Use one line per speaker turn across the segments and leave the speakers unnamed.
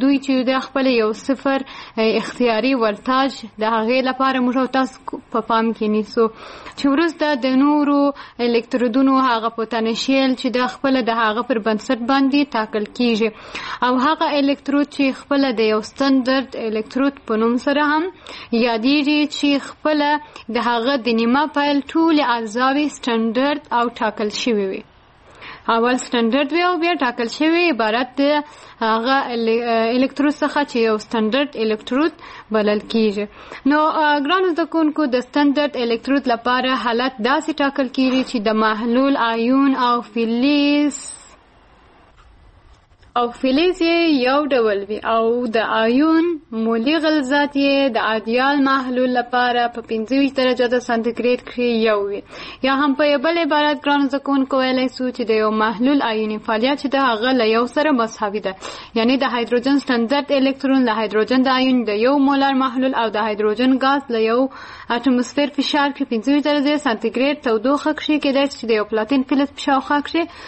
دوی چې د خپل یو صفر اختیاري ولتاژ د هغې لپاره موږ او تاسو په پام کې نیسو چې وروسته د نورو الکترودونو هغه پوتنشیل چې د خپل د هغه پر بنسټ باندې ټاکل کیږي او هغه الکترود چې خپل د یو ستاندرد الکترود په نوم سره هم یادېږي چې خپل د هغه د نیمه پیل ټول اجزاوې ستاندرد او ټاکل شوی وي. اول ستاندرد وی او بیا ټاکل شوی عبارت د هغه الکترود څخه چې یو ستاندرد الکترود بلل کیږي. نو ګرانو زده کوونکو د ستاندرد الکترود لپاره حالت داسې ټاکل کیږي چې د محلول آیون او فلز یو ډول وي او د آیون مولي غلظت د ایدیال محلول لپاره په 25 درجه د سانتیګریډ کې یو وي. یا هم په بل عبارت ګرانو زده کوونکو ویلی سو چې د یو محلول آیوني فعالیت چې د هغه له یو سره مساوي ده، یعنی د هایدروجن ستاندرد الکترون له هایدروجن د آیون د یو مولر محلول او د هایدروجن ګاز له یو اټموسفیر فشار کې 25 درجه سانتیګریډ تودوخه کې کېدای چې د یو پلاتین فلز په شاوخوا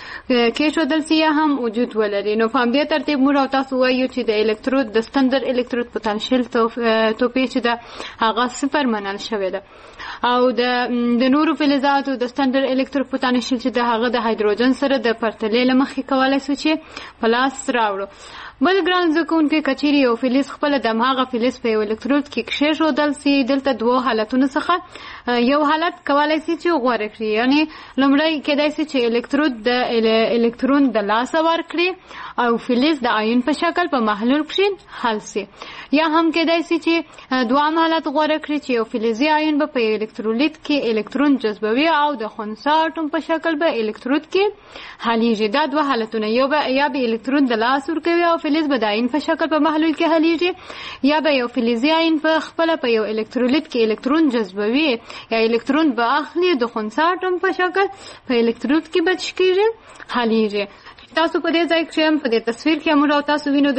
کې ښودل سي یا هم وجود ولري. نو په همدې ترتیب موږ او تاسو وایو چې د الکترود د ستاندرد الکترود پوتنشیل توپیر چې ده هغه صفر منل شوی ده او د نورو فلزاتو د ستاندرد الکترود پوتنشیل چې ده هغه د هایدروجن سره د پرتلې له مخې کولی سو چې په لاس راوړو. بل ګران زده کوونکي کچیرې یو فلز خپله د هماغه فلز په یو الکترود کې کښېښودل سي، دلته دوو حالتونو څخه یو حالت کولی سي چې غوره کړي، یعنی لومړی کېدای سي چې الکترود د الکترون د لاسه ورکړي او فلز د آیون په شکل په محلول کې حل سي، یا هم کېدای سي چې دوام حالت غوره کړي چې یو فلزي آیون به په الکترولیت کې الکترون جذبوي او د خنثی اټوم په شکل به الکترود کې حلیږي. دا دوه حالتونه، یا به الکترون د لاس ورکوي او فلز به د آیون په شکل په محلول کې حلیږي، یا به یو فلزي آیون په خپله په یو الکترولیت کې الکترون جذبوي یا الکترون به اخلي د خنثی اټوم په شکل په الکترود کې به څه کېږي حلیږي. تاسو په دې ځای کې په دې تصویر کې موږ او تاسو وینو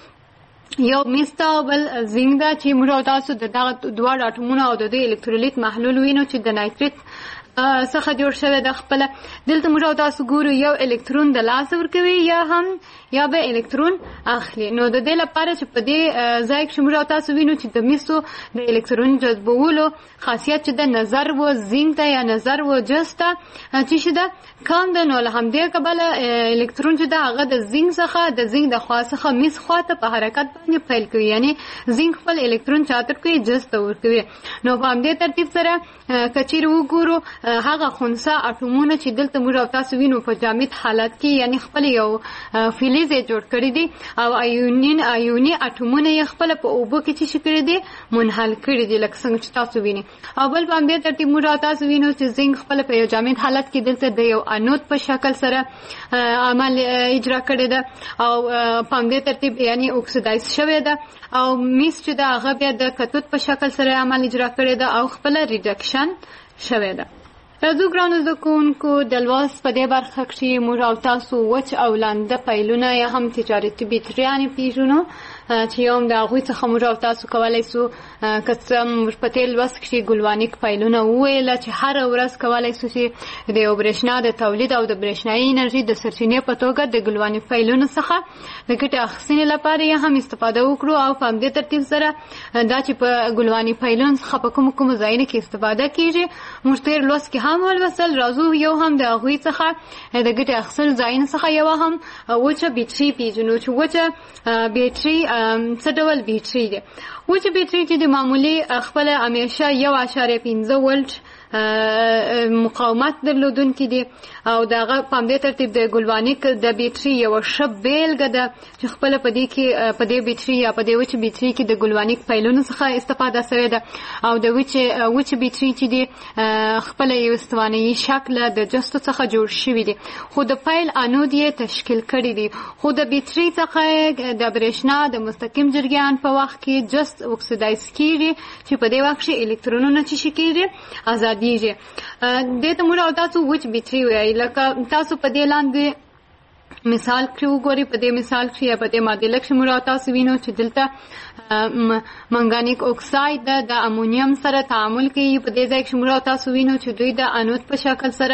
دلته یو میستا او بل زنګ ده چې موږ او تاسو د دغه دواړو اټومونو او د دوی الکترولیت محلول وینو چې د نایتریت څخه جوړ شوی د خپله. دلته موږ او تاسو ګورو یو الکترون د لاسه ورکوي یا به الکترون اخلي. نو د دې لپاره چې په دې ځای کې موږ او تاسو وینو چې د میسو د الکترون جذبولو خاصیت چې د نظر و زنګ ته یا نظر و جز ته چې شي ده کم ده، نو له همدې کبله الکترون چې ده هغه د زنګ د خوا څخه میس خوا ته په حرکت باندې پیل کوي، یعنی زنګ خپل الکترون چاته کوي جز ته ورکوي. نو په همدې ترتیب سره کچیر وګورو هغه خنثی اټومونه چې دلته موږ او تاسو وینو په جامد حالت کې، یعنی خپل یو فلز یې جوړ کړی دی او آیوني اټومونه یې خپل په اوبو کې چې کړی دی منحل کړی دی لکه څنګه چې تاسو وینئ. او بل په همدې ترتیب موږ او تاسو وینو چې زنګ خپل په یو جامد حالت کې دلته د یو انود په شکل سره عمل اجرا کړی ده او په همدې ترتیب یعنی اکسیدایز شوی ده، او میس چې ده هغه بیا د کتود په شکل سره عمل اجرا کړی ده او خپل ریډکشن شوی ده. راځو ګرانو زده کوونکو د لوست په دې برخه کې موږ او تاسو وچ او لانده پیلونه یا هم تجارتي بیټریانې پیژنو چې یو د هغوی څخه موږ او تاسو کولی سو که څه موږ په تېر لوست کې ګلوانیک پیلونه وویله چې هره ورځ کولی سو چې د یو برېښنا د تولید او د برېښنایي انرژي د سرچینې په توګه د ګلوانیک پیلونو څخه د ګټې اخیستنې لپاره یې هم استفاده وکړو او په همدې ترتیب سره دا چې په ګلواني پیلونو څخه په کومو ځایونو کې استفاده کېږي موږ تېر لوست کې هم ولوستل. راځو یو هم د هغوی څخه د ګټې اخیستلو ځایونو څخه یوه هم وچه بیټري پیژنو چې وچه بیټري څه ډول بیټري دی. وچه بیټري چې د معمولي خپله همیشه 1.5 ولټ مقاومت درلودونکي دي او دغه په همدې ترتیب د ګلوانیک د بیټري یوه ښه بیلګه ده چې خپله په دې بیټري یا په دې وچه بیټري کې د ګلوانیک پیلونو څخه استفاده سوې ده او د وچه بیټري چې دي خپله یو استوانیي شکله د جستو څخه جوړ شوي دي، خو د پیل انود یې تشکیل کړي دي، خو د بیټري څخه د برېښنا د مستقیم جریان په وخت کې جست اکسیدایز کېږي چې په دې وخت کې الکترونونه چې شي کېږي آزادیږي. دې ته موږ او تاسو وچ بیټري وایي. لکه تاسو په دې لاندې مثال کې وګوري. په دې مثال کې یا په دې معادله کې موږ تاسو وینو چې دلته منګانیک اکساید د امونیم سره تعامل کوي. په دې ځای کې موږ تاسو وینو چې دوی د انود په شکل سره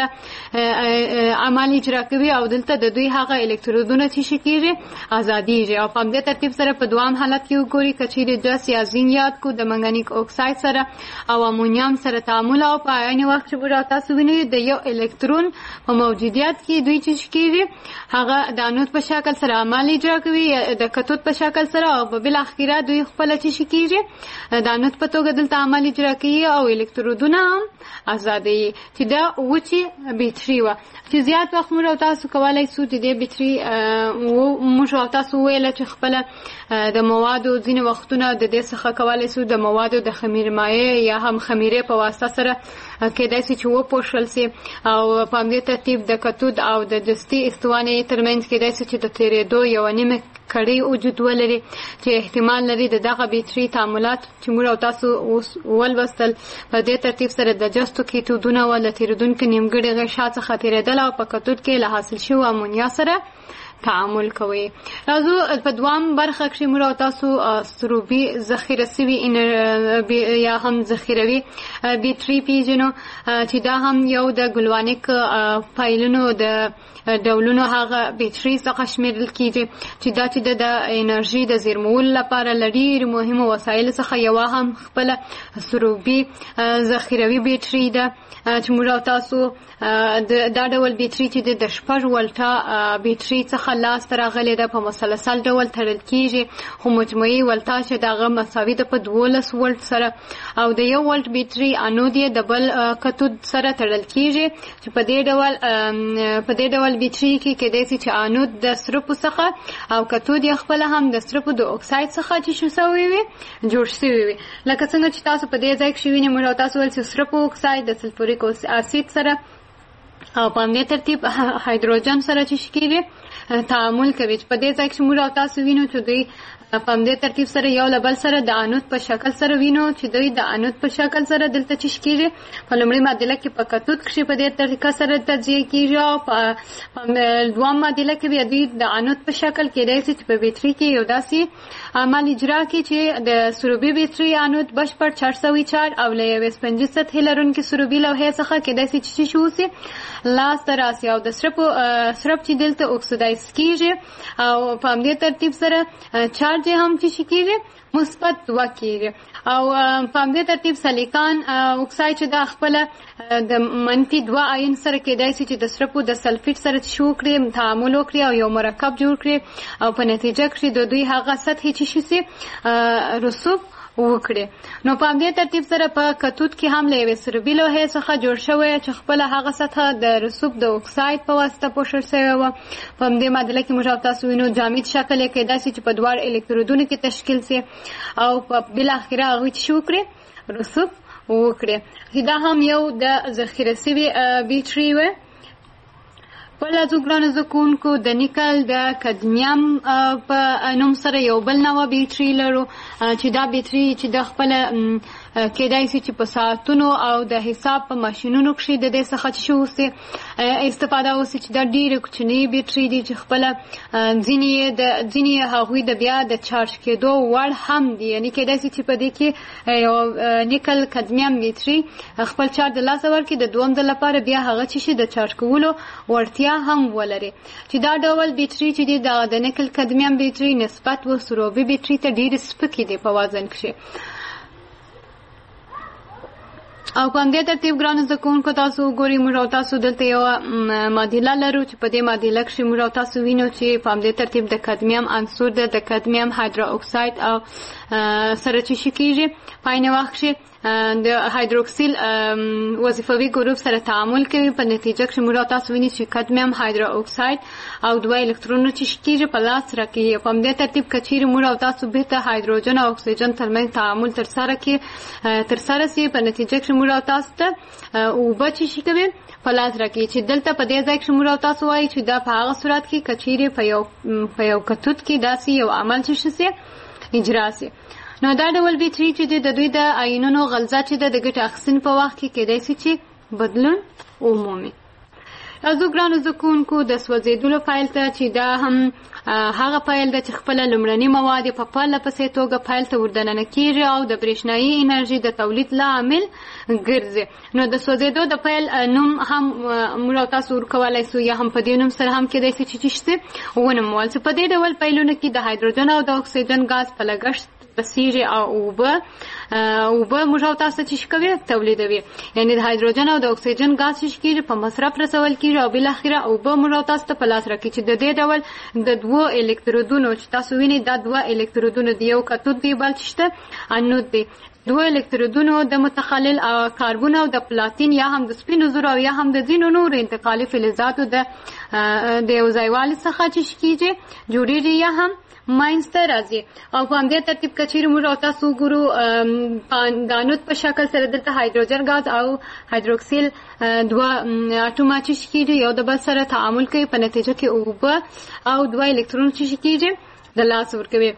عمل اجرا کوي او دلته د دوی هغه الکترودونه چې شکیږي ازاديږي. او په دې ترتیب سره په دوام حالت کې وګوري کچېرې د سیازین یاد کو د منګانیک اکساید سره او امونیم سره تعامل او په عین وخت کې موږ تاسو ویني د یو الکترون په موجودیت کې دوی چې شکیږي هغه د انود په شکل سره عمل اجرا کوي د کتود په شکل سره او په بل اخیره دوی خپل چې شکیږي د انود په توګه دلته عمل اجرا کوي او الکترودونه هم ازادي چې دا وچی بیټری و چې زیات وخت موږ تاسو کولای شو چې د بیټری موږ تاسو ویل چې خپل د موادو ځینې وختونه د دې څخه کولای شو د موادو د خمیر مایع یا هم خمیره په واسطه سره کېدای شي چې وپوښل شي او په دې ترتیب د کتود او د دستي استوانې ترمنځ کېدای شي چې د تیرېدو یو نیمه کړي وجود ولري چې احتمال لري دغه بیټری تعاملات چې موږ تاسو ولوستل په دې ترتیب سره د جستو کیتودونه ول تیرودونکو نیمګړي غشا څخه تیرېدل او په کتود کې له حاصل شوی امونیا سره تعامل کوي. راځو په دوام برخه کې موږ تاسو سروبي ذخیره سوي یا هم ذخیروي بیټری پیژنو چې دا هم یو د ګلوانیک فایلونو د ډولونو هغه بیټری څخه شمیرل کیږي چې دا چې د انرژي د زیرمولو لپاره لري مهمه وسایل څخه یو هم خپل سروبي ذخیروي بیټری ده چې موږ تاسو دا ډول بیټری چې د 6 ولټا بیټری څخه لاس راغلي ده په مسلسل ډول تړل کیږي خو مجموعي ولټا چې دغه مساوي ده په 12 ولټ سره او د 1 ولټ بیټری انود یې د بل کتود سره تړل کیږي چې په دې ډول بیټری کې کېدای شي چې انود د سرپو څخه او کتود یې خپل هم د سرپو د اکساید څخه چې شو سوي وي جوړ شوی وي. لکه څنګه چې تاسو په دې ځای کې وینئ موږ تاسو ول چې سرپو اکساید د سلفوریک اسید سره او په دې ترتیب هایدروجن سره چې شکیږي تعامل کوي. په دې ځای کې موږ تاسو وینو چې دوی په دې ترتیب سره یو له بل سره د انود په شکل سره وینو چې دوی د انود په شکل سره دلته چې شکیږي په لومړي معادله کې په کتود کې په دې طریقه سره تجزیه کیږي او په دوام معادله کې بیا دوی د انود په شکل کې راځي چې په بیټری کې یو داسې عمل اجرا کوي چې د سروبي بیټری انود بشپړ 404 او له یو سپنجي سطح لرونکي سروبي لوحې څخه کېدای شي چې شوسي لاس تر راسي او د سرپ چې دلته اکسیدایز کیږي او په دې ترتیب سره چارج هم چې کیږي مثبت 2 کیږي او په دې ترتیب سلیکان اکساید چې د خپل د منفي 2 آیون سره کېدای شي چې د سرپو د سلفیټ سره شو کړي تعامل وکړي او یو مرکب جوړ کړي او په نتیجه کې د دوی هغه سطح چې شي رسوب وکړي. نو په دې ترتیب سره په کتود کې هم له سروبي لوحې څخه جوړ شوی چې خپل هغه سطح د رسوب د اکساید په واسطه پوښل شوی و. په دې معادله کې موږ تاسو وینو جامد شکل کې داسې چې په دوار الکترودونو کې تشکیل شي او په بل اخره هغه چې شو کړي رسوب وکړي. دا هم یو د ذخیره سوي بیټری و. په لازم ګرانو زکونکو د نیکل د کدمیم په نوم سره یو بل نوع بیټری لرو چې دا بیټری چې د خپل کېدای شي چې په ساعتونو او د حساب په ماشینونو کې د دې څخه شوسي استفاده وسي چې دا ډېر کوچنی بیټری دي چې خپل ځینې هغوی د بیا د چارج کېدو وړ هم دي. یعنی کېدای شي چې په دې کې یو نیکل کدمیم بیټری خپل چارج د لاسه ورکړي د دوم ځل لپاره بیا هغه چې د چارج کولو وړتیا هم ولري چې دا ډول بیټری چې د نیکل کدمیم بیټری نسبت و سروبي بیټری ته ډېر سپکې دي په وزن کې. او په دې ترتیب ګرانو زکونکو تاسو ګوري موږ تاسو دلته یو معادله لرو چې په دې معادله کې موږ تاسو وینو چې په دې ترتیب د کدمیم عنصر د کدمیم هایدرو اکساید او سره چې شکیږي پاین وخت د هایدروکسیل وظیفوي ګروپ سره تعامل کوي. په نتیجه کې موږ تاسو ویني چې کدمیم هایدرو اکساید او دوه الکترونونه چې شکیږي په لاس راکړي. په دې ترتیب کچیر موږ تاسو به ته هایدروجن او اکسیجن ترمنځ تعامل ترسره سي. په نتیجه کې موږ تاسو ته او بچی شي کوي په لاس راکړي چې دلته په دې ځای کې موږ تاسو وایي چې دا په هغه صورت کې کچیر په یو کتود کې داسې یو عمل چې شي اجرا سي. نو دا ډول بیټری چې د دوی د آیونونو غلظت چې د ګټه اخیستنې په وخت کې کېدای شي چې بدلون عمومي. تاسو ګرانو زده کوونکو د سوځېدلو فایل ته چې دا هم هغه فایل ده چې خپله لومړني مواد په پرله پسې توګه فایل ته وردننه کېږي او د برېښنایي انرژي د تولید لامل ګرځي. نو د سوځېدو د فایل نوم هم موږ او تاسو ورکولی سو یا هم په دې نوم سره هم کېدای سي چې شي ونومول سي. په دې ډول فایلونو کې د هایدروجن او د اکسیجن ګاز په لګښت بسیږي او اوبه موږ او تاسو چې کوي تولیدوي، یعنی د هایدروجن او د اکسیجن ګاز چې کېږي په مصرف رسول کېږي او بالاخره اوبه موږ او تاسو ته په لاس راکړي چې د دې ډول د دوو الکترودونو چې تاسو وینئ دا دوه الکترودونه دي، یو کتود دی بل چې شته انود دی. دوه الکترودونو د متخلل کاربن او د پلاتین یا هم د سپینو زرو او یا هم د ځینو نورو انتقالي فلزاتو د یو ځایوالي څخه چې کېږي جوړېږي یا هم ماینسته راځي. او په همدې ترتیب که چیرې موږ او تاسو وګورو د انود په شکل سره دلته هایدروجن ګاز او هایدروکسیل دوه اټومه چې کېږي یو د بل سره تعامل کوي، په نتیجه کې اوبه او دوه الکترون چې کېږي د لاس ورکوي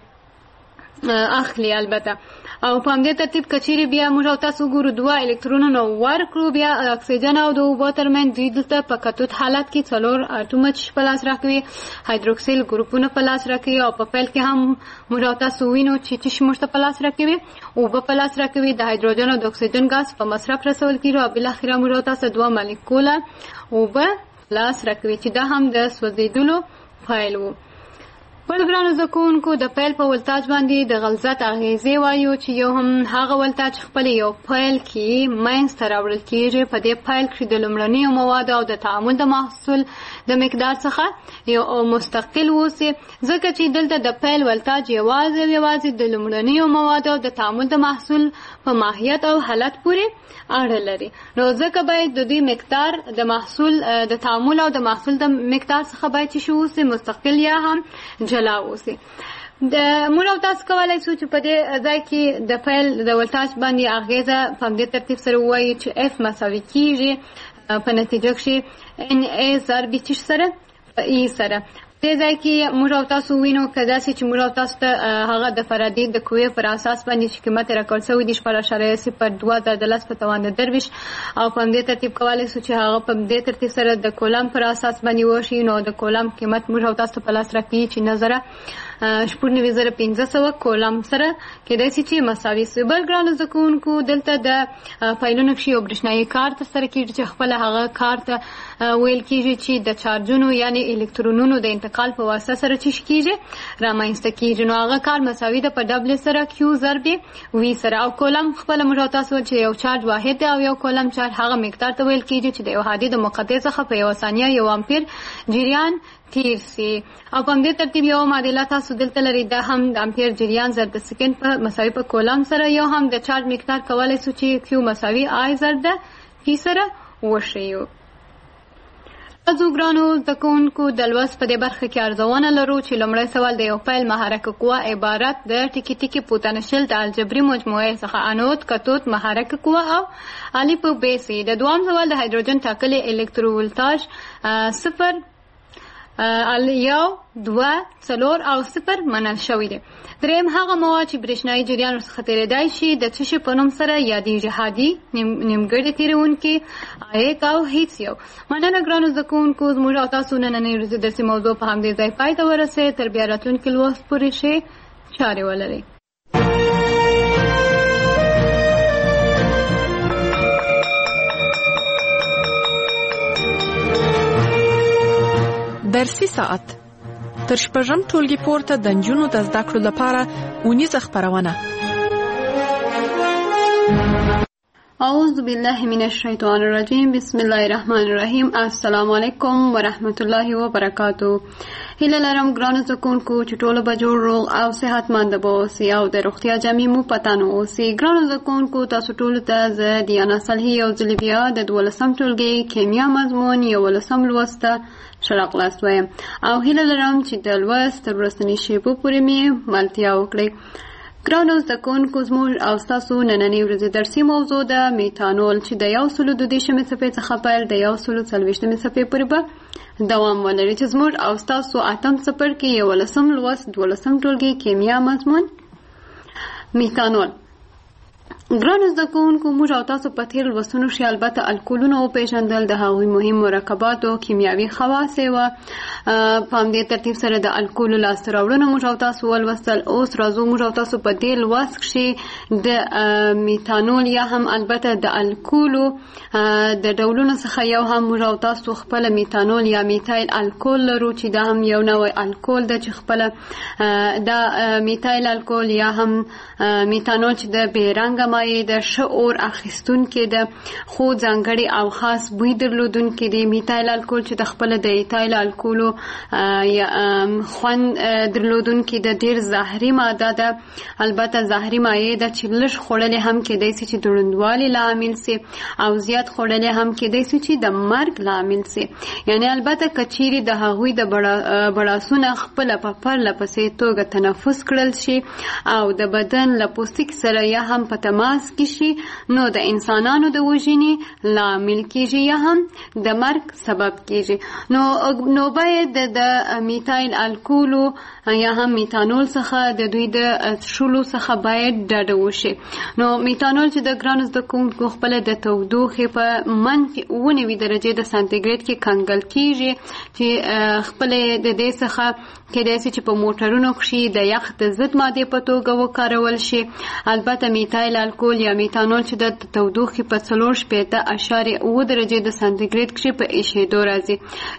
اخلي البته. او په همدې ترتیب که چیرې بیا موږ او تاسو وګورو دوه الکترونونه ورکړو بیا اکسیجن او د اوبو ترمنځ دوی دلته په کتود حالت کې څلور اټومه چې په لاس راکوي، هایدروکسیل ګروپونه په لاس راکوي او په پیل کې هم موږ او تاسو وینو چې موږ ته په لاس راکوي اوبه په لاس راکوي، د هایدروجن او د اکسیجن ګاز په مصرف رسول کېږي او بالاخره موږ او تاسو دوه مالیکوله اوبه لاس راکوي چې دا هم د سوځېدلو فایل وو. بل ګرانو زده کوونکو د پیل په ولتاج باندې د غلظت اغیزې وایو چې یو هم هغه ولتاج خپل یو پیل کې منځته راوړل کېږي. په دې پیل کې د لومړنیو موادو او د تعامل د محصول د مقدار څخه یو مستقل اوسي، ځکه چې دلته د پیل ولتاج یوازې د لومړنیو موادو او د تعامل د محصول په ماهیت او حالت پورې اړه لري. نو ځکه باید د دې مقدار د محصول د تعامل او د محصول د مقدار څخه باید چې اوسي مستقل یا هم جلا اوسي. موږ او تاسو کولی شو چې په دې ځای کې د فایل د ولتاج باندې اغیزه په همدې ترتیب سره ووایو چې اف مساوي کېږي په نتیجه کې ان ای ضرب چې سره په ای سره. دې ځای کې موږ او تاسو وینو که داسې چې موږ او تاسو ته هغه د فارادې د قوې پر اساس باندې چې قیمت یې راکړل شوی دی 0.02 په توان د درویش او په همدې ترتیب کولی شو چې هغه په دې ترتیب سره د کولم پر اساس باندې وشي. نو د کولم قیمت موږ او تاسو ته په لاس راکړي چې 9.9500 کولم سره کېدای شي چې مساوي شي. بل ګرانو زده کوونکو دلته د فایلونو کې یو برېښنایي کار ترسره کېږي چې خپله هغه کار ته ویل کېږي چې د چارجونو یعنې الکترونونو د انتقال په واسطه سره چې کېږي رامنځته کېږي. نو هغه کار مساوي ده په ډبل سره کیو ضرب وي سره. او کولم خپله موږ او تاسو چې یو چارج واحد دی او یو کولم چارج هغه مقدار ته ویل کېږي چې د یو هادي د مقطع څخه په یوه ثانیه 1 امپیر جریان تیر سي. او په همدې ترتیب یو معادله تاسو دلته لرئ دا هم د امپیر جریان ضرب د سکند په مساوي په کولم سره، یو هم د چارج مقدار کولی شو چې کیو مساوي آی ضرب د پی سره وښیو. تاسو ګرانو زده کوونکو د لوست په دې برخه کې ارزونه لرو چې لومړی سوال د یو فایل محرکه قوه عبارت د ټکي ټکي پوتنشل د الجبري مجموعې څخه انود کتود محرکه قوه او الي په بیسي. د دوام سوال د هایدروجن ټاکلي الکتروولتاژ 0 یو 2 4 او 0 منل شوی دی. دریم هغه مواد چې برېښنایي جریان ورڅخه تېرېدای شي د څه شي په نوم سره یادېږي؟ هادي، نیمګړی تېرونکي، عایق او هیڅ یو. مننه ګرانو زده کوونکو، زموږ او تاسو نننۍ ورځې درسي موضوع په همدې ځای پای ته ورسېد. تر بیا راتلونکي لوست پورې ښې چارې ولرئ.
درسي ساعت تر شپږم ټولګي پورته د نجونو د زده کړو لپاره اونیزه خپرونه.
اعوذ بالله من الشیطان الرجیم، بسم الله الرحمن الرحیم. السلام علیکم ورحمت الله وبرکاتو. هیله لرم ګرانو زده کوونکو چې ټوله به جوړ روغ او صحتمند به اوسئ او د روغتیا جامې مو په تن اوسي. ګرانو زده کوونکو تاسو ټولو ته زه دیانا صالحي یو ځل بیا د 12م ټولګي کیمیا مضمون 11م لوست ته ښه راغلاست وایم او هیله لرم چې د لوست تر وروستنۍ شېبو پورې مې ملتیا وکړئ. ګرانو زده کوونکو زموږ او ستاسو نننۍ ورځې درسي موضوع ده میتانول چې د 132 صفحې څخه پیل د 140 صفحې پورې به دوام ولري چې زموږ او ستاسو 8م څپرکي 11م لوست 12م ټولګي کیمیا مضمون میتانول. ګرانو زده کوونکو، موږ او تاسو په تېر لوستونو کې البته الکولونه وپېژندل، د هغوی مهم مرکباتو کیمیاوي خواص یې وه. په همدې ترتیب سره د الکولو لاسته راوړنه موږ او تاسو ولوستل. اوس راځو موږ او تاسو په دې لوست کې د میتانول یا هم البته د الکولو د ډولونو څخه یو هم موږ او تاسو خپل میتانول یا میتایل الکول لرو، چې دا هم یو نوع الکول ده چې خپل دا میتایل الکول یا هم میتانول چې د بیرنګه مایع د ښه اور اخیستونکې ده، خو ځانګړي او خاص بوی درلودونکې دی. میتایل الکول چې د خپل د ایتایل الکولو خوند درلودونکې ده، ډېر زهري ماده ده. البته زهري مایع ده چې لږ خوړلې هم کېدای شي چې د ړندوالي لامل سي، او زیات خوړلې هم کېدای شي چې د مرګ لامل سي. یعنی البته که چیرې د هغوی د بړاسونه خپله په پرله پسې توګه تنفس کړل شي او د بدن له پوستکي سره یا هم په تماس کې شي، نو د انسانانو د وژنې لامل کېږي یا هم د مرګ سبب کېږي. نو باید د میتایل الکولو یا هم میتانول څخه د دوی د څښلو څخه باید ډډه وشي. نو میتانول چې د ګرانو زده کوونکو خپله د تودوخې په -9 درجې د سانتیګریډ کې کنګل کېږي، چې خپله د دې څخه کېدای شي چې په موټرونو کې د یخ د ضد مادې په توګه وکارول شي. البته میتایل الکول یا میتانول چې د تودوخې په 4.8 درجې د سانتیګریډ کې په ایشېدو راځي،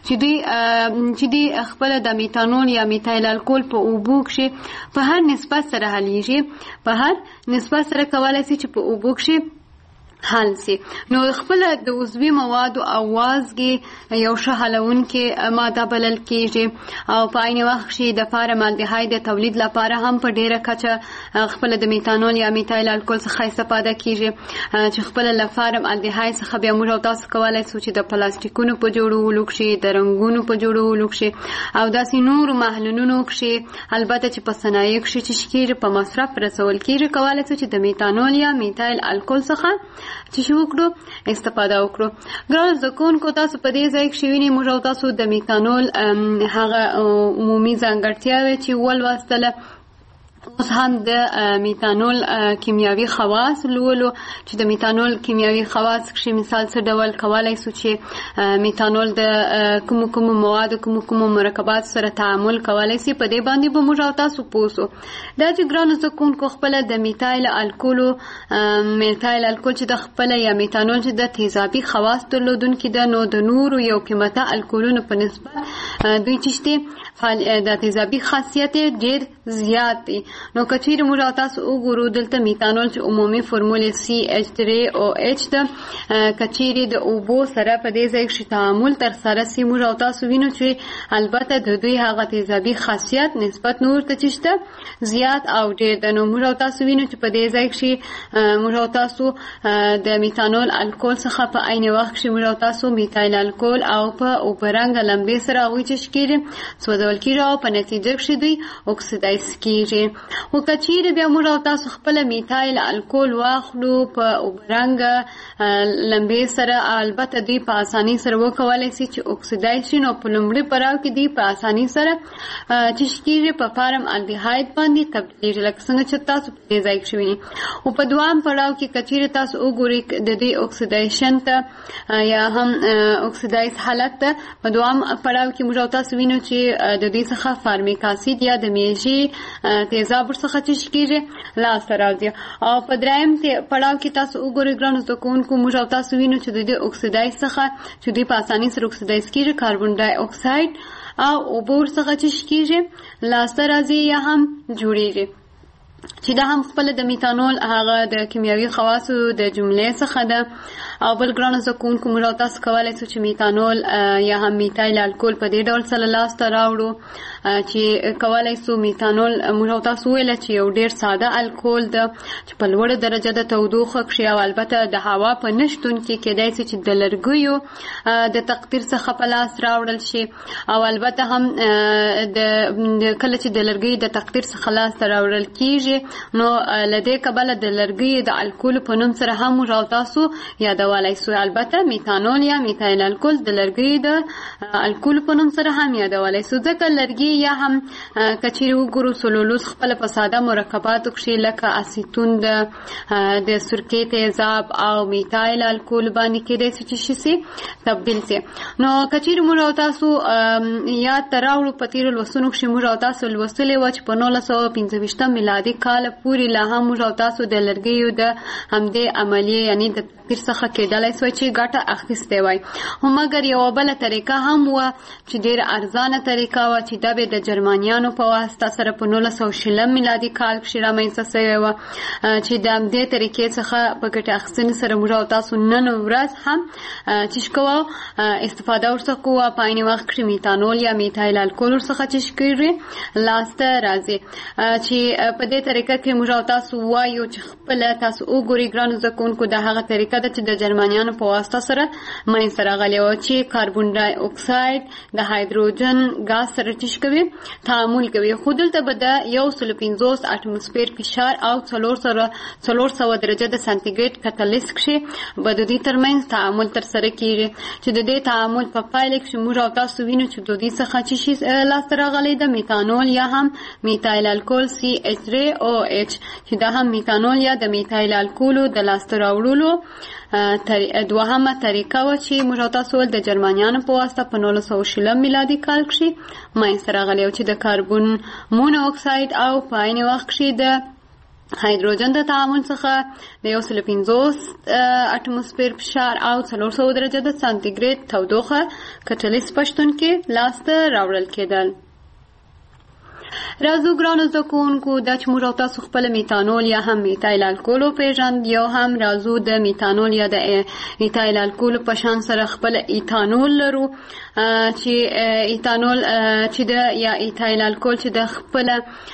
چې دوی خپله د میتانول یا میتایل الکول په اوبو کې په هر نسبت سره حلیږي، په هر نسبت سره کولی شي چې په اوبو کې حل سي. نو خپل د عضوي موادو او وازګي یو ښه حلونکې ماده بلل کېږي، او په عین وخت کې د فارمالدهاید د تولید لپاره هم په ډیره کچه خپل د میتانول یا میتایل الکول څخه استفاده کېږي، چې خپل له فارمالدهاید څخه بیا موږ او تاسو کولی شو چې د پلاستیکونو په جوړولو کې، د رنګونو په جوړولو کې او داسې نورو محلولونو کې، البته چې په صنایعو کې چې کېږي په مصرف رسول کېږي، کولی شو چې د میتانول یا میتایل الکول څخه چې شو وکړو استفاده وکړو. ګرانو زده کوونکو، تاسو په دې ځای کې وینئ موږ او تاسو د میتانول هغه عمومي ځانګړتیاوې چې ولوستله. اوس هم د میتانول کیمیاوي خواص لولو، چې د میتانول کیمیاوي خواص کې مثال څه ډول کولی شو چې میتانول د کومو موادو کومو مرکبات سره تعامل کولی شي. په دې باندې به موږ او تاسو پوه شو. دا چې ګرانو زده کوونکو خپله د میتایل الکول چې د خپله یا میتانول چې د تیزابي خواص درلودونکي ده، نو د نورو یو قیمته الکولونو په نسبت دوی چې د تیزابي خاصیت ډېر زیات دی. نو که چیرې موږ او تاسو وګورو دلته میتانول چې عمومي فورمول CH3OH ده، که چیرې د اوبو سره په دې ځای کې تعامل ترسره شي، موږ او تاسو وینو چې البته د دوی هغه تیزابي خاصیت نسبت نور ته چې شته زیات او ډېر ده. نو موږ او تاسو وینو چې په دې ځای کې موږ او تاسو د میتانول الکول څخه په عین وخت کې موږ او تاسو میتایل الکول او په اوبرنګه لمبې سره هغوی چې کېږي سوځول کېږي او په نتیجه کې دوی اکسیدایز کېږي. خو که چیرې بیا موږ او تاسو خپله میتایل الکول واخلو په اوبرنګه لمبې سره، البته دوی په اسانۍ سره وکولی شي چې اکسیدایز شي. نو په لومړي پړاو کې دوی په اسانۍ سره چې کېږي په فارم الډیهاید باندې تبدیلېږي، لکه څنګه چې تاسو په دې ځای کې وینئ. او په دوام پړاو کې که چیرې تاسو وګورئ د دې اکسیدیشن ته یا هم اکسیدایز حالت ته، په دوام پړاو کې موږ او تاسو وینو چې د دوی څخه فارمیک اسید یا د میږي تیزاب ورڅخه چې کېږي لاسته راځي. او په دریم پړاو کې تاسو وګورئ ګرانو زده کوونکو، موږ او تاسو وینو چې د دې اکسیدایز څخه چې دوی په اسانۍ سره اکسیدایز کېږي، کاربن ډای اکساید او اوبه ورڅخه چې کېږي لاسته راځي یا هم جوړېږي، چې دا هم خپل د میتانول هغه د کیمیاوي خواصو د جملې څخه ده. او بل ګرانو زده کوونکو، موږ او تاسو کولی شو چې میتانول یا هم میتایل الکول په دې ډول سره لاسته راوړو، چې کولی شو میتانول موږ او تاسو ویله چې یو ډېر ساده الکول ده چې په لوړه درجه د تودوخه کې او البته د هوا په نشتون کې کېدای شي چې د لرګیو د تقطیر څخه په لاس راوړل شي، او البته هم کله چې د لرګیو د تقطیر څخه لاسته راوړل کېږي کیږي نو لدې کبله د لرګي د الکول په نوم سره هم موږ او تاسو یادولای سو. البته میتانول یا میتایل الکول د لرګي د الکول په نوم سره هم یادولای سو ځکه لرګي یا هم کچېرې وګورو سلولوز خپل په ساده مرکباتو کې لکه اسیتون د سرکې تیزاب او میتایل الکول باندې کېدای شي چې تبدیل شي. نو کچېرې موږ او تاسو یاد تراوړو په تیرو لوستونو کې موږ او تاسو لوستلې و چې په 1925 میلادي کال پورې لا هم موږ او تاسو د لرګیو د همدې عملیې یعنی د تدبیر څخه کېدلی سوی چې ګټه اخیستې وای. خو مګر یوه بله طریقه هم وه چې ډېره ارزانه طریقه وه چې دا به د جرمنیانو په واسطه سره په 1920 میلادي کال کښې رامنځته سوې وه چې د همدې طریقې څخه په ګټې اخیستنې سره موږ او تاسو نن ورځ هم چې کوو استفاده ورڅخه کوو. په عین وخت کښې میتانول یا میتایل الکول ورڅخه چې کېږي لاسته راځي چې په دې طریقه کې موږ او تاسو وایو چې خپله تاسو وګورئ ګرانو زده کوونکو دا هغه طریقه ده چې د جرمنیانو په واسطه سره منځته راغلې وه چې کاربن ډای اکساید د هایدروجن ګاز سره چې کوي تعامل کوي. خو دلته به د 150 اټموسفیر فشار او 400 درجه د سانتیګریډ کتلیس کښې به د دې ترمنځ تعامل ترسره کېږي چې د دې تعامل په پایله کې موږ او تاسو وینو چې د دې څخه چې شي لاسته راغلی ده میتانول یا هم میتایل الکول CH3OH چې دا هم میتانول یا د میتایل الکولو د لاسته راوړلو دوهمه طریقه وه چې موږ او تاسو د جرمنیانو په واسطه په 1920 میلادي کال کښې منځته راغلی و چې د کاربن مونو اکساید او په عین وخت کښې د هایدروجن د تعامل څخه د 150 اټموسفیر فشار او 400 درجه د سانتیګریډ تودوخه کټلیس په شتون کې لاسته راوړل کېدل. راځو ګرانو زده کوونکو دا چې موږ او تاسو خپل میتانول یا هم میتایل الکول وپېژند یا هم راځو د میتانول یا د ایتایل الکول په شان سره خپل ایتانول لرو چې ایتانول چې د یا ایتایل الکول چې د خپل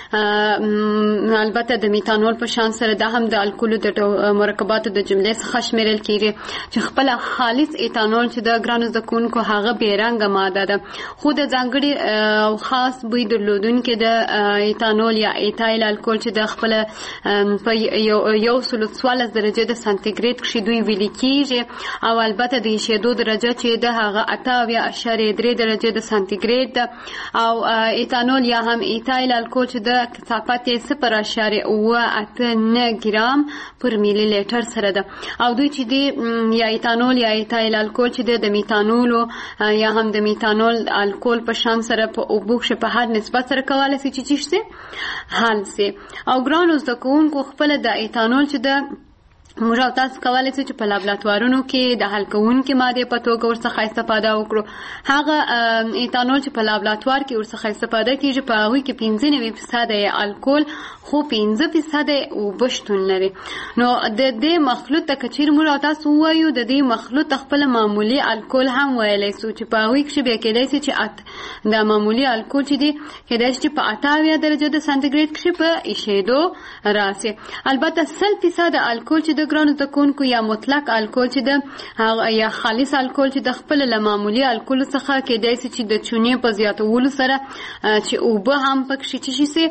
البته د میتانول په شان سره دا هم د الکولو د مرکباتو د جملې څخه شمیرل کېږي چې خپل خالص ایتانول چې د ګرانو زده کوونکو هغه بې رنګه ماده ده خو د ځانګړي او خاص بوی درلودونکي د ایتانول یا ایتایل الکول چې د خپل په 114 درجه د سانتیګریډ کښې دوی ویلي کېږي او البته د ایشېدو درجه چې د هغه 8.3 درجه د سانتیګریډ ده او ایتانول یا هم ایتایل الکول چې د کثافت یې 0.89 ګرام پر میلی لیټر سره ده او دوی چې دی یا ایتانول یا ایتایل الکول چې د میتانولو یا هم د میتانول الکول په شان سره په اوبو کښې په هر نسبت سره کولی شي چې حل سي. او ګرانو زده کوونکو خپله د ایتانول چې د موږ او تاسو کولی شو چې په لابراتوارونو کې د حل کوونکې مادې په توګه ورڅخه استفاده وکړو. هغه ایتانول چې په لابراتوار کې ورڅخه استفاده کېږي په هغوی کې 95% یې الکول خو 5% یې اوبه شتون لري. نو د دې مخلوط ته که چیرې موږ او تاسو ووایو د دې مخلوط خپله معمولي الکول هم ویلی سو چې په هغوی کښې بیا کېدای شي چې د معمولي الکول چې دی کېدای شي چې په 88 درجه د سانتیګریډ کښې په ایشېدو راسي. البته 100% الکول چې د ګرانو زده کوونکو یا مطلق الکول چې د یا خالص الکول چې د خپل له معمولي الکولو څخه کېدای شي چې د چونې په زیاتولو سره چې اوبه هم پکښې چې شي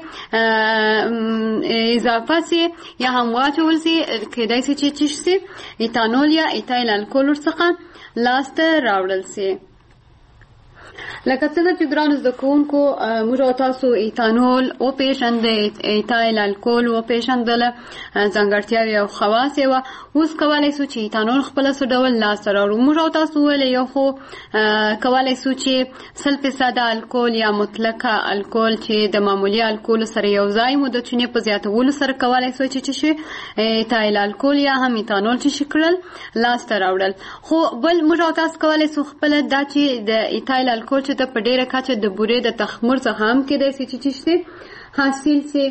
اضافه سي یا هم واچول سي کېدای شي چې شي ایتانول یا ایتایل الکول ورڅخه لاسته راوړل سي. لکه څنګه چې ګرانو زده کوونکو موږ او تاسو ایتانول وپېژندل ایتایل الکول وپېژندله ځانګړتیاوې او خواص یې وه. اوس کولی سو چې ایتانول خپله څه ډول لاسته راوړو. موږ او تاسو وویلی یو خو کولی سو چې 100% الکول یا مطلقه الکول چې د معمولي الکولو سره یو ځای مو د چونې په زیاتولو سره کولی سو چې شي ایتایل الکول یا هم ایتانول چې شي کړل لاسته راوړل. خو بل موږ او تاسو کولی سو خپله دا چې د ایتایل الکول چې د په ډېره کچه د بورې د تخمر څخه هم کېدای شي چې حاصل سي.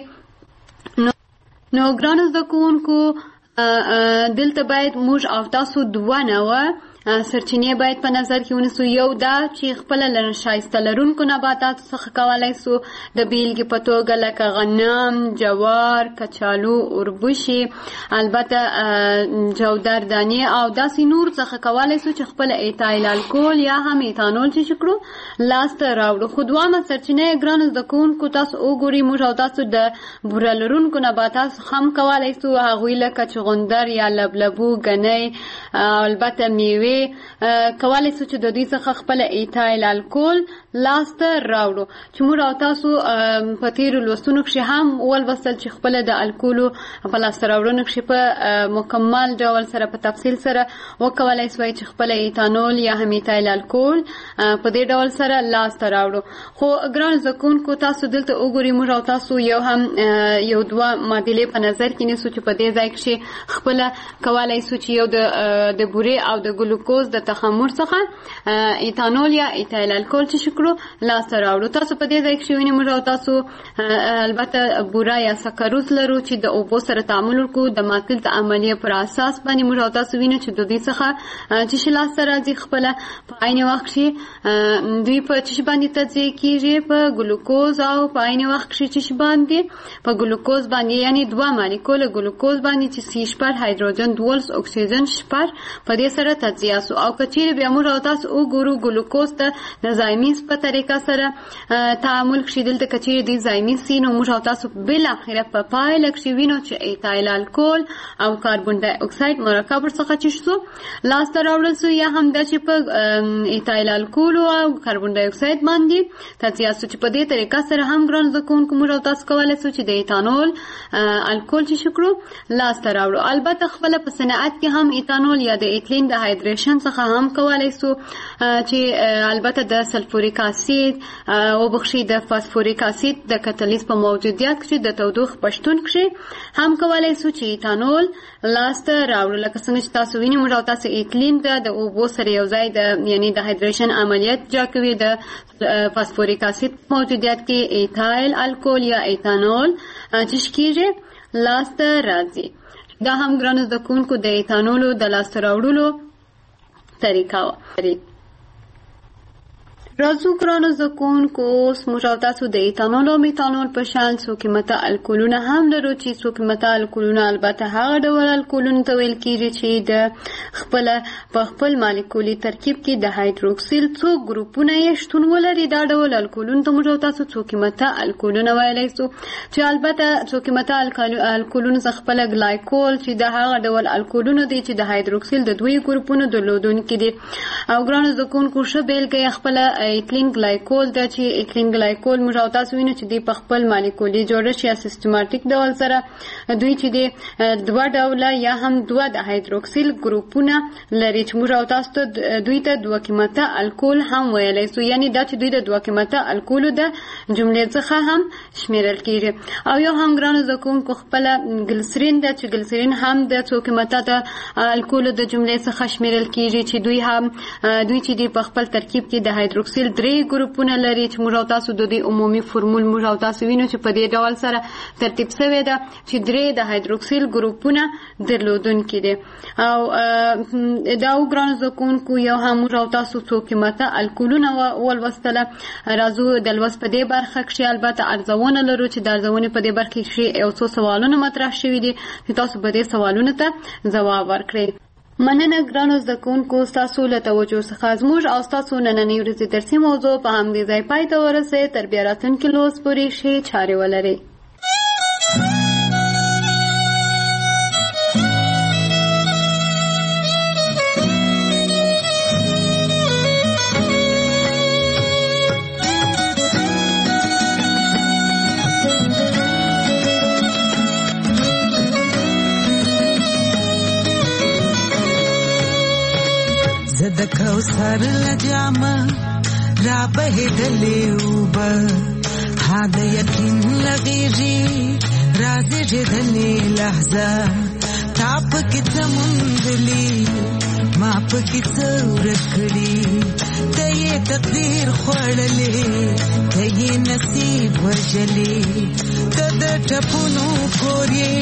نو ګرانو زده کوونکو دلته باید موږ او تاسو دوه نوعه سرچینې باید په نظر کې ونیسو. یو دا چې خپل شایسته لرونکو نباتاتو څخه کولای سو د بیلګې په توګه لکه غنم، جوار، کچالو، اوربشي، البته جودر دانې او داسې نور څخه کولای سو چې خپل ایتایل الکول یا هم ایتانول چې شکرو لاسته راوړو. خو دوامه سرچینه ګران زده کوونکو تاسو وګورئ موږ او تاسو د بوره لرونکو نباتاتو هم کولای سو هغوی لکه چغندر یا لبلبو، ګنۍ، البته میوې کولای سو چې د دوی څخه خپل ایتایل الکول لاسته راوړو. چې موږ او تاسو په تیرو لوستونو کښې هم ولوستل چې خپل د الکولو په لاسته راوړنو کښې په مکمل ډول سره په تفصیل سره وکولای سوای چې خپل ایتانول یا هم ایتایل الکول په دې ډول سره لاسته راوړو. خو ګران زده کوونکو تاسو دلته وګورئ موږ او تاسو یو دوه معادلې په نظر کې نیسو چې په دې ځای کښې خپله کولای سو چې یو د بورې او د ګلوکوز د تخمر څخه ایتانول یا ایتایل الکول چې شکرو لاسته راوړو. تاسو په دې ځای کښې وینئ موږ او تاسو البته بوره یا سکروز لرو چې د اوبو سره تعامل وکړو د ماتل د عملیې پر اساس باندې موږ او تاسو وینو چې د دوی څخه چې لاسته راځي خپله په عین وخت کښې دوی په چش باندې تجزیه کېږي په ګلوکوز او په عین وخت کښې چش باندې په ګلوکوز باندې یعنی دوه مالیکول ګلوکوز باندې چې C شپږ هایدروجن 12 اکسیجن شپږ په دې سره تجزیه سو. او که چیرې بیا موږ او تاسو وګورو ګلوکوز ته د زایمیز په طریقه سره تعامل کښې دلته که چیرې دوی زایمیز سي نو موږ او تاسو بالاخره په پایله کښې وینو چې ایتایل الکول او کاربن ډای اکساید مرکب ورڅخه چې شو لاسته راوړل سو یا هم دا چې په ایتایل الکول او کاربن ډای اکساید باندې تجزیه سو چې په دې طریقه سره هم ګران زده کوونکو موږ او تاسو کولی سو چې د ایتانول الکول چې شکرو لاسته راوړو. البته خپله په صنعت کې هم ایتانول یا د ایتلین د هایدریشن څخه هم کولی سو چې البته د سلفوریک اسید او بخشي د فاسفوریک اسید د کتالیز په موجودیت کې د تودوخې په شتون کې هم کولی سو چې ایتانول لاسته راوړو. لکه څنګه چې تاسو وینئ موږ او تاسو ایتلین د اوبو سره یو ځای یعنی د هایدریشن عملیات اجرا کوي د فاسفوریک اسید موجودیت کې ایتایل الکول یا ایتانول چې کېږي لاسته راځي. دا هم ګرانو زده کوونکو د ایتانولو د لاسته راوړلو طریقه وه. راځو ګرانو زده کوونکو اوس موږ او تاسو د ایتانول او میتانول په شان څو قیمته الکولونه هم لرو چې څو قیمته الکولونه البته هغه ډول الکولونو ته ویل کېږي چې د په خپل مالیکولي ترکیب کې د هایدروکسیل څو ګروپونه یې شتون ولري. دا ډول الکولونو ته موږ او تاسو څو قیمته الکولونه ویلی سو چې البته څو قیمته الکولونو څخه خپله ګلایکول چې د هغه ډول الکولونو دی چې د هایدروکسیل د دوی ګروپونو درلودونکي دي. او ګرانو زده کوونکو ښه بېلګه یې خپله ایتلین ګلایکول ده چې ایتلین ګلایکول موږ او تاسو وینو چې دوی په خپل مالیکولي جوړښت یا سیستماتیک ډول سره دوی چې دی دوه ډوله یا هم دوه د هایدروکسیل ګروپونه لري چې موږ او تاسو ته دوی ته دوه قیمته الکول هم ویلی سو یعنی دا چې دوی د دوه قیمته الکولو د جملې څخه هم شمیرل کېږي. او یو هم ګرانو زده کوونکو خپله ګلسرین ده چې ګلسرین هم د څو قیمته د الکولو د جملې څخه شمیرل کېږي چې دوی چې دی په خپل ترکیب کې د هایدروکسیل درې ګروپونه لري چې موږ او تاسو د دې عمومي فورمول موږ او تاسو وینو چې په دې ډول سره ترتیب شوی ده چې درې د هایدروکسیل ګروپونه درلودونکي دي. او دا ګرانو زده کوونکو یو هم موږ او تاسو څو قیمته الکولونه ولوستله. راځو د لوست په دې برخه کښې البته ارزونه لرو چې د ارزونې په دې برخه کښې یو څو سوالونه مطرح شوي دي چې تاسو به دې سوالونو ته ځواب ورکړئ. مننه ګرانو زده کوونکو ستاسو له توجه څخه زموږ او ستاسو نننۍ ورځې درسي موضوع په همدې ځای پای ته ورسوي. تر بیا راتلونکي لوست پورې ښې چارې ولرئ.
د کوثر لجامه را بهدلې اوبه ها د یقین لغېږي رازېږېدلې لحظه تا پکې څه موندلي ما پکې څه ورک کړي ته یې تقدیر خوړلې ته یې نصیب وژلې ته د ټپونو کور یې